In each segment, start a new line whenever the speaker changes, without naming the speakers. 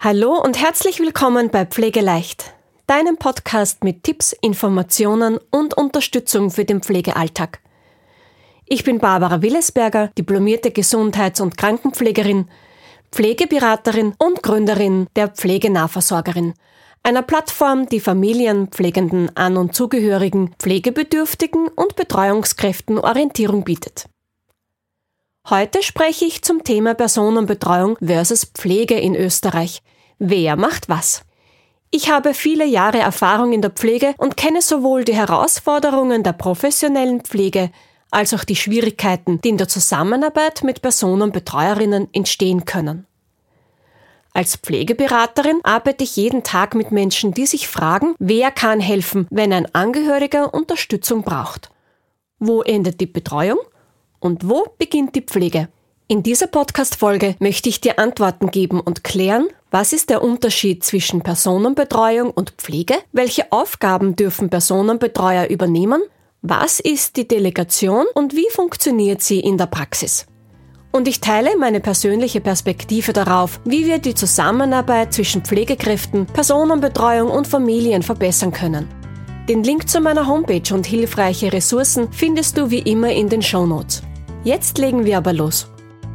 Hallo und herzlich willkommen bei Pflegeleicht, deinem Podcast mit Tipps, Informationen und Unterstützung für den Pflegealltag. Ich bin Barbara Willesberger, diplomierte Gesundheits- und Krankenpflegerin, Pflegeberaterin und Gründerin der Pflegenahversorgerin, einer Plattform, die Familien, Pflegenden, An- und Zugehörigen, Pflegebedürftigen und Betreuungskräften Orientierung bietet. Heute spreche ich zum Thema Personenbetreuung versus Pflege in Österreich. Wer macht was? Ich habe viele Jahre Erfahrung in der Pflege und kenne sowohl die Herausforderungen der professionellen Pflege als auch die Schwierigkeiten, die in der Zusammenarbeit mit Personenbetreuerinnen entstehen können. Als Pflegeberaterin arbeite ich jeden Tag mit Menschen, die sich fragen, wer kann helfen, wenn ein Angehöriger Unterstützung braucht? Wo endet die Betreuung? Und wo beginnt die Pflege? In dieser Podcast-Folge möchte ich dir Antworten geben und klären, was ist der Unterschied zwischen Personenbetreuung und Pflege? Welche Aufgaben dürfen Personenbetreuer übernehmen? Was ist die Delegation und wie funktioniert sie in der Praxis? Und ich teile meine persönliche Perspektive darauf, wie wir die Zusammenarbeit zwischen Pflegekräften, Personenbetreuung und Familien verbessern können. Den Link zu meiner Homepage und hilfreiche Ressourcen findest du wie immer in den Shownotes. Jetzt legen wir aber los.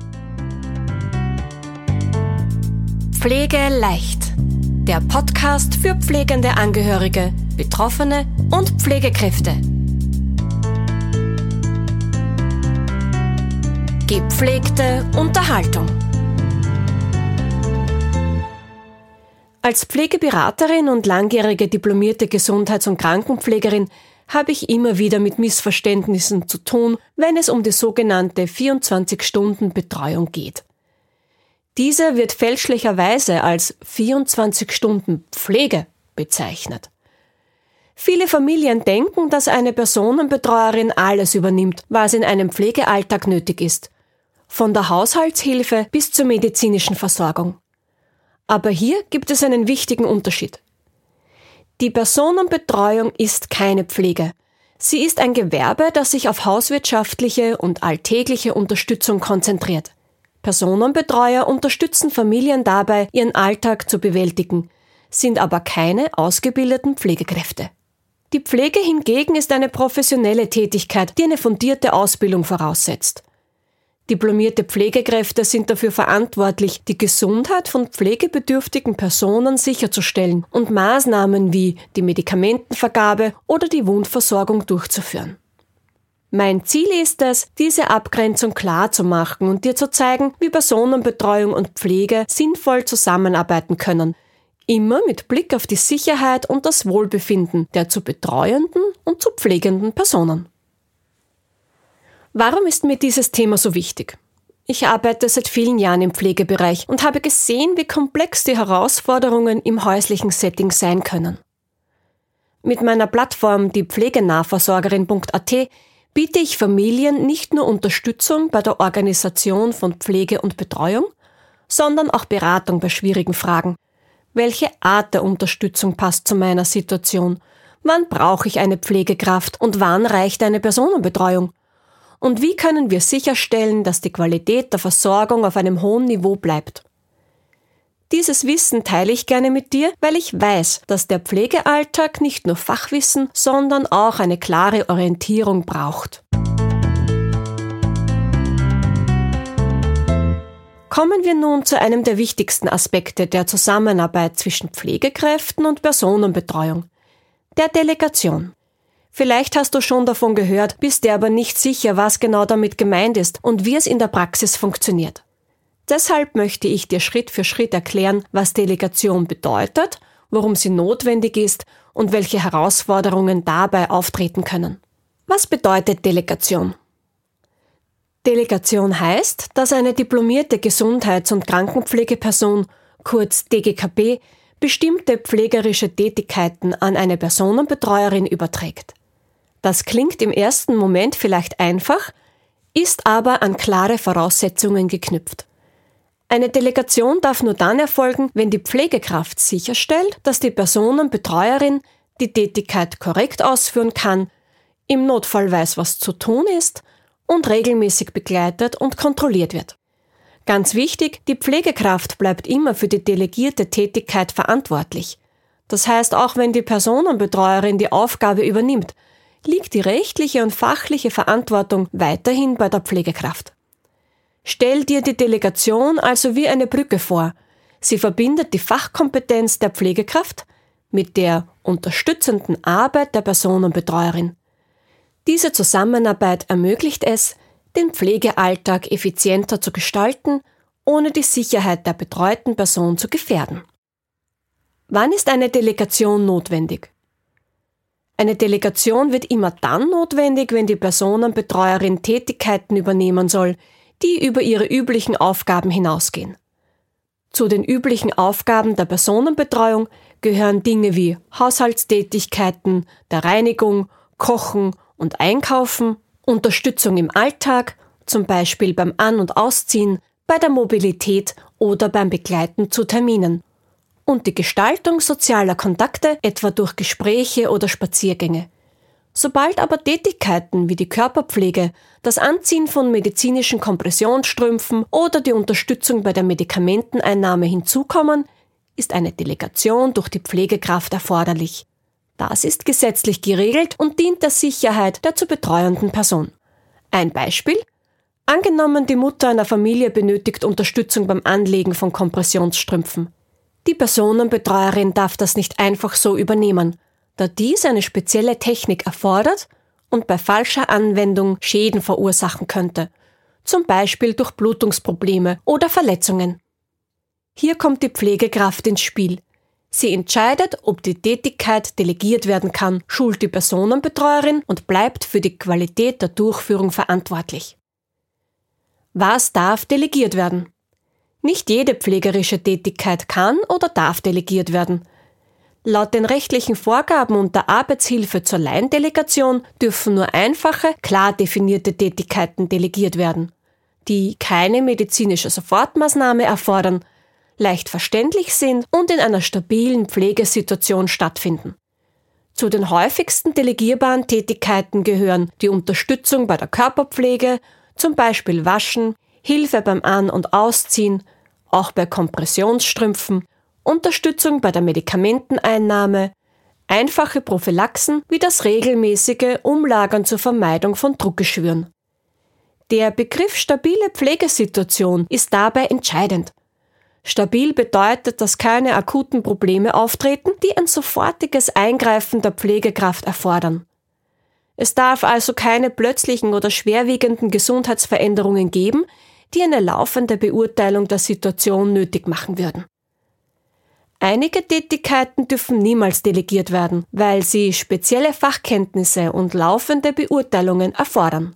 Pflege leicht. Der Podcast für pflegende Angehörige, Betroffene und Pflegekräfte. Gepflegte Unterhaltung. Als Pflegeberaterin und langjährige diplomierte Gesundheits- und Krankenpflegerin habe ich immer wieder mit Missverständnissen zu tun, wenn es um die sogenannte 24-Stunden-Betreuung geht. Diese wird fälschlicherweise als 24-Stunden-Pflege bezeichnet. Viele Familien denken, dass eine Personenbetreuerin alles übernimmt, was in einem Pflegealltag nötig ist. Von der Haushaltshilfe bis zur medizinischen Versorgung. Aber hier gibt es einen wichtigen Unterschied. Die Personenbetreuung ist keine Pflege. Sie ist ein Gewerbe, das sich auf hauswirtschaftliche und alltägliche Unterstützung konzentriert. Personenbetreuer unterstützen Familien dabei, ihren Alltag zu bewältigen, sind aber keine ausgebildeten Pflegekräfte. Die Pflege hingegen ist eine professionelle Tätigkeit, die eine fundierte Ausbildung voraussetzt. Diplomierte Pflegekräfte sind dafür verantwortlich, die Gesundheit von pflegebedürftigen Personen sicherzustellen und Maßnahmen wie die Medikamentenvergabe oder die Wundversorgung durchzuführen. Mein Ziel ist es, diese Abgrenzung klar zu machen und dir zu zeigen, wie Personenbetreuung und Pflege sinnvoll zusammenarbeiten können, immer mit Blick auf die Sicherheit und das Wohlbefinden der zu betreuenden und zu pflegenden Personen. Warum ist mir dieses Thema so wichtig? Ich arbeite seit vielen Jahren im Pflegebereich und habe gesehen, wie komplex die Herausforderungen im häuslichen Setting sein können. Mit meiner Plattform, die Pflegenahversorgerin.at, biete ich Familien nicht nur Unterstützung bei der Organisation von Pflege und Betreuung, sondern auch Beratung bei schwierigen Fragen. Welche Art der Unterstützung passt zu meiner Situation? Wann brauche ich eine Pflegekraft und wann reicht eine Personenbetreuung? Und wie können wir sicherstellen, dass die Qualität der Versorgung auf einem hohen Niveau bleibt? Dieses Wissen teile ich gerne mit dir, weil ich weiß, dass der Pflegealltag nicht nur Fachwissen, sondern auch eine klare Orientierung braucht. Kommen wir nun zu einem der wichtigsten Aspekte der Zusammenarbeit zwischen Pflegekräften und Personenbetreuung, der Delegation. Vielleicht hast du schon davon gehört, bist dir aber nicht sicher, was genau damit gemeint ist und wie es in der Praxis funktioniert. Deshalb möchte ich dir Schritt für Schritt erklären, was Delegation bedeutet, warum sie notwendig ist und welche Herausforderungen dabei auftreten können. Was bedeutet Delegation? Delegation heißt, dass eine diplomierte Gesundheits- und Krankenpflegeperson, kurz DGKP, bestimmte pflegerische Tätigkeiten an eine Personenbetreuerin überträgt. Das klingt im ersten Moment vielleicht einfach, ist aber an klare Voraussetzungen geknüpft. Eine Delegation darf nur dann erfolgen, wenn die Pflegekraft sicherstellt, dass die Personenbetreuerin die Tätigkeit korrekt ausführen kann, im Notfall weiß, was zu tun ist und regelmäßig begleitet und kontrolliert wird. Ganz wichtig, die Pflegekraft bleibt immer für die delegierte Tätigkeit verantwortlich. Das heißt, auch wenn die Personenbetreuerin die Aufgabe übernimmt, liegt die rechtliche und fachliche Verantwortung weiterhin bei der Pflegekraft. Stell dir die Delegation also wie eine Brücke vor. Sie verbindet die Fachkompetenz der Pflegekraft mit der unterstützenden Arbeit der Personenbetreuerin. Diese Zusammenarbeit ermöglicht es, den Pflegealltag effizienter zu gestalten, ohne die Sicherheit der betreuten Person zu gefährden. Wann ist eine Delegation notwendig? Eine Delegation wird immer dann notwendig, wenn die Personenbetreuerin Tätigkeiten übernehmen soll, die über ihre üblichen Aufgaben hinausgehen. Zu den üblichen Aufgaben der Personenbetreuung gehören Dinge wie Haushaltstätigkeiten, der Reinigung, Kochen und Einkaufen, Unterstützung im Alltag, zum Beispiel beim An- und Ausziehen, bei der Mobilität oder beim Begleiten zu Terminen, und die Gestaltung sozialer Kontakte, etwa durch Gespräche oder Spaziergänge. Sobald aber Tätigkeiten wie die Körperpflege, das Anziehen von medizinischen Kompressionsstrümpfen oder die Unterstützung bei der Medikamenteneinnahme hinzukommen, ist eine Delegation durch die Pflegekraft erforderlich. Das ist gesetzlich geregelt und dient der Sicherheit der zu betreuenden Person. Ein Beispiel: Angenommen, die Mutter einer Familie benötigt Unterstützung beim Anlegen von Kompressionsstrümpfen. Die Personenbetreuerin darf das nicht einfach so übernehmen, da dies eine spezielle Technik erfordert und bei falscher Anwendung Schäden verursachen könnte, zum Beispiel durch Blutungsprobleme oder Verletzungen. Hier kommt die Pflegekraft ins Spiel. Sie entscheidet, ob die Tätigkeit delegiert werden kann, schult die Personenbetreuerin und bleibt für die Qualität der Durchführung verantwortlich. Was darf delegiert werden? Nicht jede pflegerische Tätigkeit kann oder darf delegiert werden. Laut den rechtlichen Vorgaben und der Arbeitshilfe zur Laiendelegation dürfen nur einfache, klar definierte Tätigkeiten delegiert werden, die keine medizinische Sofortmaßnahme erfordern, leicht verständlich sind und in einer stabilen Pflegesituation stattfinden. Zu den häufigsten delegierbaren Tätigkeiten gehören die Unterstützung bei der Körperpflege, zum Beispiel Waschen, Hilfe beim An- und Ausziehen, auch bei Kompressionsstrümpfen, Unterstützung bei der Medikamenteneinnahme, einfache Prophylaxen wie das regelmäßige Umlagern zur Vermeidung von Druckgeschwüren. Der Begriff stabile Pflegesituation ist dabei entscheidend. Stabil bedeutet, dass keine akuten Probleme auftreten, die ein sofortiges Eingreifen der Pflegekraft erfordern. Es darf also keine plötzlichen oder schwerwiegenden Gesundheitsveränderungen geben, die eine laufende Beurteilung der Situation nötig machen würden. Einige Tätigkeiten dürfen niemals delegiert werden, weil sie spezielle Fachkenntnisse und laufende Beurteilungen erfordern.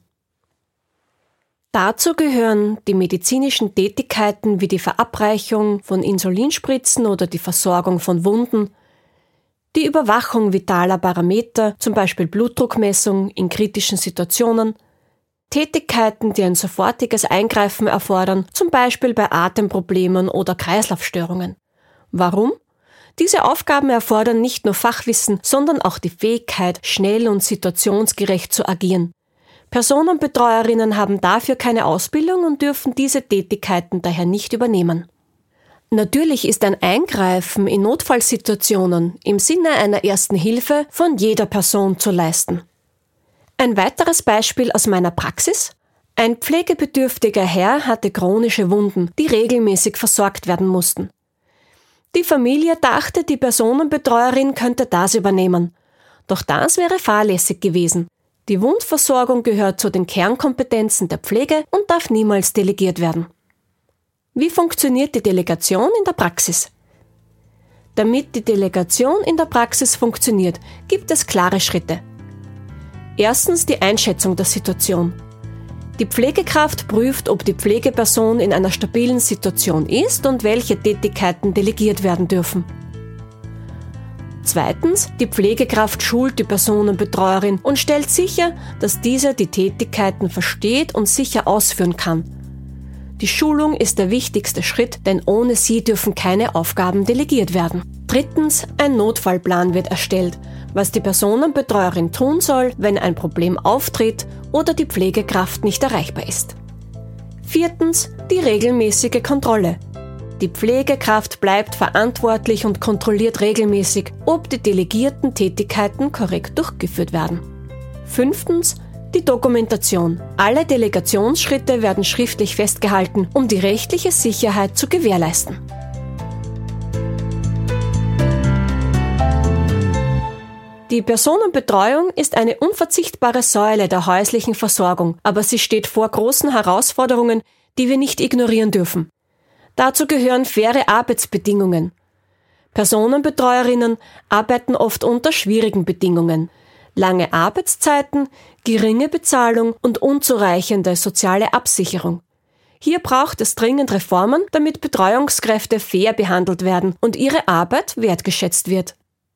Dazu gehören die medizinischen Tätigkeiten wie die Verabreichung von Insulinspritzen oder die Versorgung von Wunden, die Überwachung vitaler Parameter, zum Beispiel Blutdruckmessung in kritischen Situationen, Tätigkeiten, die ein sofortiges Eingreifen erfordern, zum Beispiel bei Atemproblemen oder Kreislaufstörungen. Warum? Diese Aufgaben erfordern nicht nur Fachwissen, sondern auch die Fähigkeit, schnell und situationsgerecht zu agieren. Personenbetreuerinnen haben dafür keine Ausbildung und dürfen diese Tätigkeiten daher nicht übernehmen. Natürlich ist ein Eingreifen in Notfallsituationen im Sinne einer ersten Hilfe von jeder Person zu leisten. Ein weiteres Beispiel aus meiner Praxis: Ein pflegebedürftiger Herr hatte chronische Wunden, die regelmäßig versorgt werden mussten. Die Familie dachte, die Personenbetreuerin könnte das übernehmen. Doch das wäre fahrlässig gewesen. Die Wundversorgung gehört zu den Kernkompetenzen der Pflege und darf niemals delegiert werden. Wie funktioniert die Delegation in der Praxis? Damit die Delegation in der Praxis funktioniert, gibt es klare Schritte. Erstens die Einschätzung der Situation. Die Pflegekraft prüft, ob die Pflegeperson in einer stabilen Situation ist und welche Tätigkeiten delegiert werden dürfen. Zweitens, die Pflegekraft schult die Personenbetreuerin und stellt sicher, dass diese die Tätigkeiten versteht und sicher ausführen kann. Die Schulung ist der wichtigste Schritt, denn ohne sie dürfen keine Aufgaben delegiert werden. Drittens, ein Notfallplan wird erstellt, was die Personenbetreuerin tun soll, wenn ein Problem auftritt oder die Pflegekraft nicht erreichbar ist. Viertens, die regelmäßige Kontrolle. Die Pflegekraft bleibt verantwortlich und kontrolliert regelmäßig, ob die delegierten Tätigkeiten korrekt durchgeführt werden. 5. Die Dokumentation. Alle Delegationsschritte werden schriftlich festgehalten, um die rechtliche Sicherheit zu gewährleisten. Die Personenbetreuung ist eine unverzichtbare Säule der häuslichen Versorgung, aber sie steht vor großen Herausforderungen, die wir nicht ignorieren dürfen. Dazu gehören faire Arbeitsbedingungen. Personenbetreuerinnen arbeiten oft unter schwierigen Bedingungen. Lange Arbeitszeiten, geringe Bezahlung und unzureichende soziale Absicherung. Hier braucht es dringend Reformen, damit Betreuungskräfte fair behandelt werden und ihre Arbeit wertgeschätzt wird.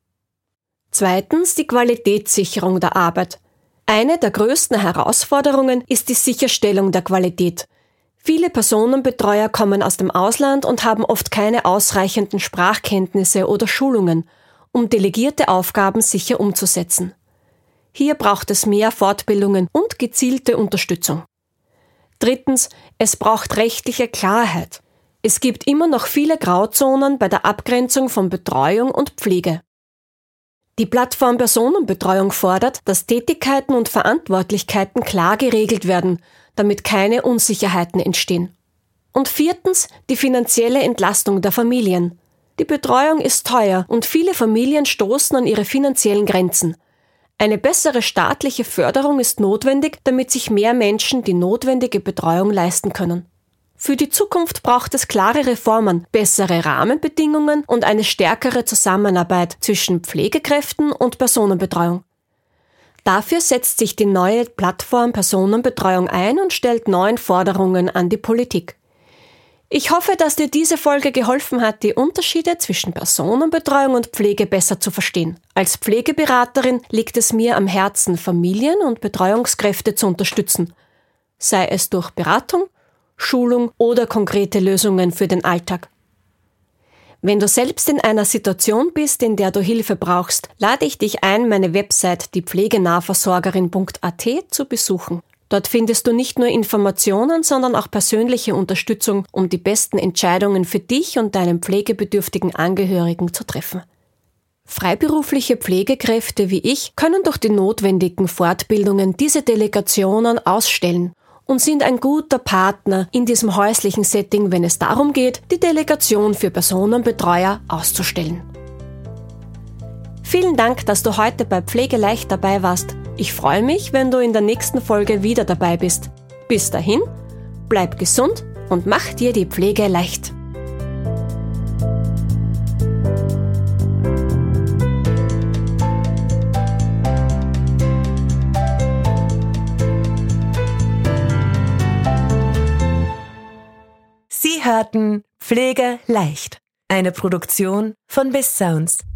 2. Die Qualitätssicherung der Arbeit. Eine der größten Herausforderungen ist die Sicherstellung der Qualität. Viele Personenbetreuer kommen aus dem Ausland und haben oft keine ausreichenden Sprachkenntnisse oder Schulungen, um delegierte Aufgaben sicher umzusetzen. Hier braucht es mehr Fortbildungen und gezielte Unterstützung. 3. Es braucht rechtliche Klarheit. Es gibt immer noch viele Grauzonen bei der Abgrenzung von Betreuung und Pflege. Die Plattform Personenbetreuung fordert, dass Tätigkeiten und Verantwortlichkeiten klar geregelt werden, damit keine Unsicherheiten entstehen. Und 4. Die finanzielle Entlastung der Familien. Die Betreuung ist teuer und viele Familien stoßen an ihre finanziellen Grenzen. Eine bessere staatliche Förderung ist notwendig, damit sich mehr Menschen die notwendige Betreuung leisten können. Für die Zukunft braucht es klare Reformen, bessere Rahmenbedingungen und eine stärkere Zusammenarbeit zwischen Pflegekräften und Personenbetreuung. Dafür setzt sich die neue Plattform Personenbetreuung ein und stellt 9 Forderungen an die Politik. Ich hoffe, dass dir diese Folge geholfen hat, die Unterschiede zwischen Personenbetreuung und Pflege besser zu verstehen. Als Pflegeberaterin liegt es mir am Herzen, Familien und Betreuungskräfte zu unterstützen, sei es durch Beratung, Schulung oder konkrete Lösungen für den Alltag. Wenn du selbst in einer Situation bist, in der du Hilfe brauchst, lade ich dich ein, meine Website diepflegenahversorgerin.at zu besuchen. Dort findest du nicht nur Informationen, sondern auch persönliche Unterstützung, um die besten Entscheidungen für dich und deinen pflegebedürftigen Angehörigen zu treffen. Freiberufliche Pflegekräfte wie ich können durch die notwendigen Fortbildungen diese Delegationen ausstellen und sind ein guter Partner in diesem häuslichen Setting, wenn es darum geht, die Delegation für Personenbetreuer auszustellen. Vielen Dank, dass du heute bei Pflegeleicht dabei warst. Ich freue mich, wenn du in der nächsten Folge wieder dabei bist. Bis dahin, bleib gesund und mach dir die Pflege leicht.
Sie hörten Pflege leicht, eine Produktion von BizSounds.